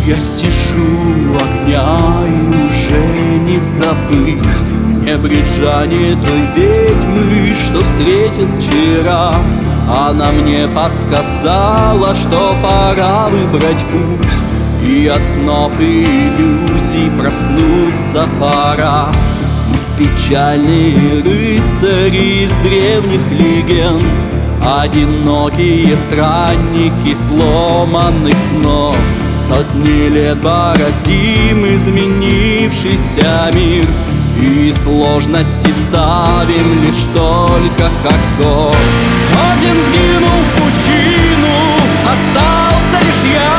Я сижу у огня и уже не забыть мне брюзжание той ведьмы, что встретил вчера. Она мне подсказала, что пора выбрать путь, и от снов и иллюзий проснуться пора. Мы печальные рыцари из древних легенд, одинокие странники сломанных снов. Сотни лет бороздим изменившийся мир, и сложности ставим лишь только хардкор. Один сгинул в пучину, остался лишь я.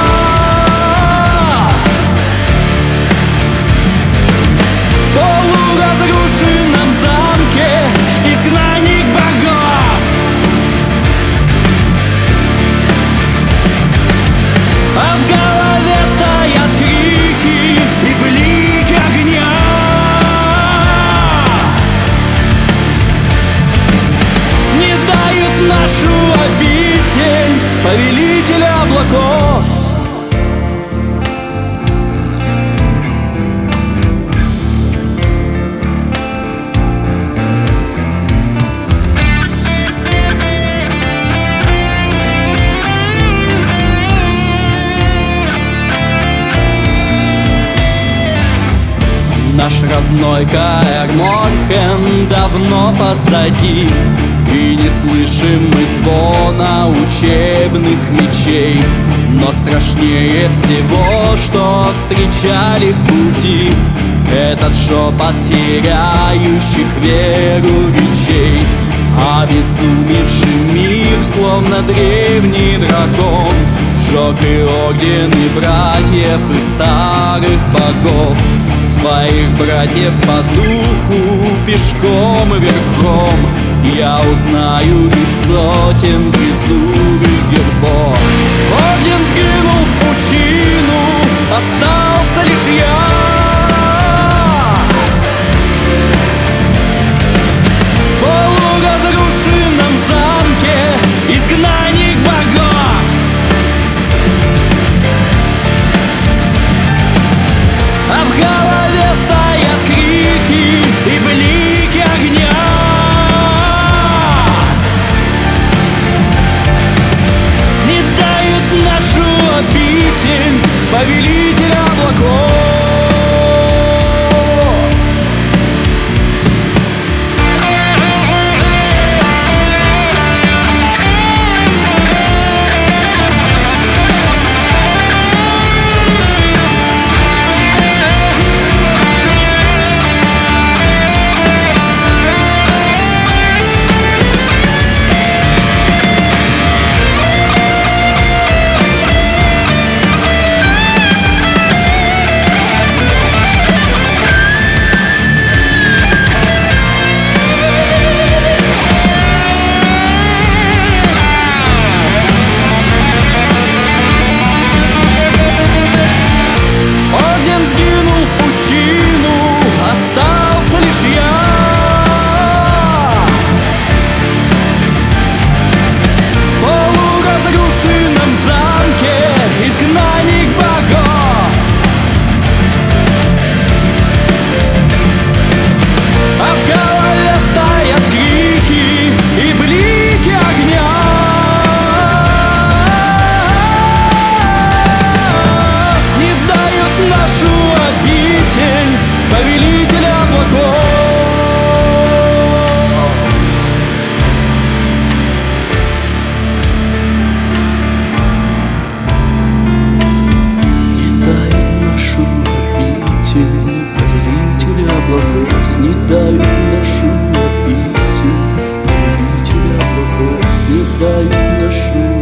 В полуразрушенном замке изгнанник богов, а в голове стоят крики и блики огня. Снедают нашу обитель повелителя облаков. Наш родной Каэр Морhen давно позади, и не слышим мы звона учебных мечей. Но страшнее всего, что встречали в пути, этот шепот теряющих веру речей. Обезумевший мир, словно древний дракон, сжег и ордены братьев и старых богов. Своих братьев по духу, пешком и верхом, я узнаю из сотен безумных гербов. Орден сгинул в пучину, остался лишь я. В полуразрушенном замке изгнанник богов, а в голове стоят крики и блики огня. Снедают нашу обитель повелителя облаков. Повелителя облаков, снедают нашу обитель. Повелителя облаков, снедают нашу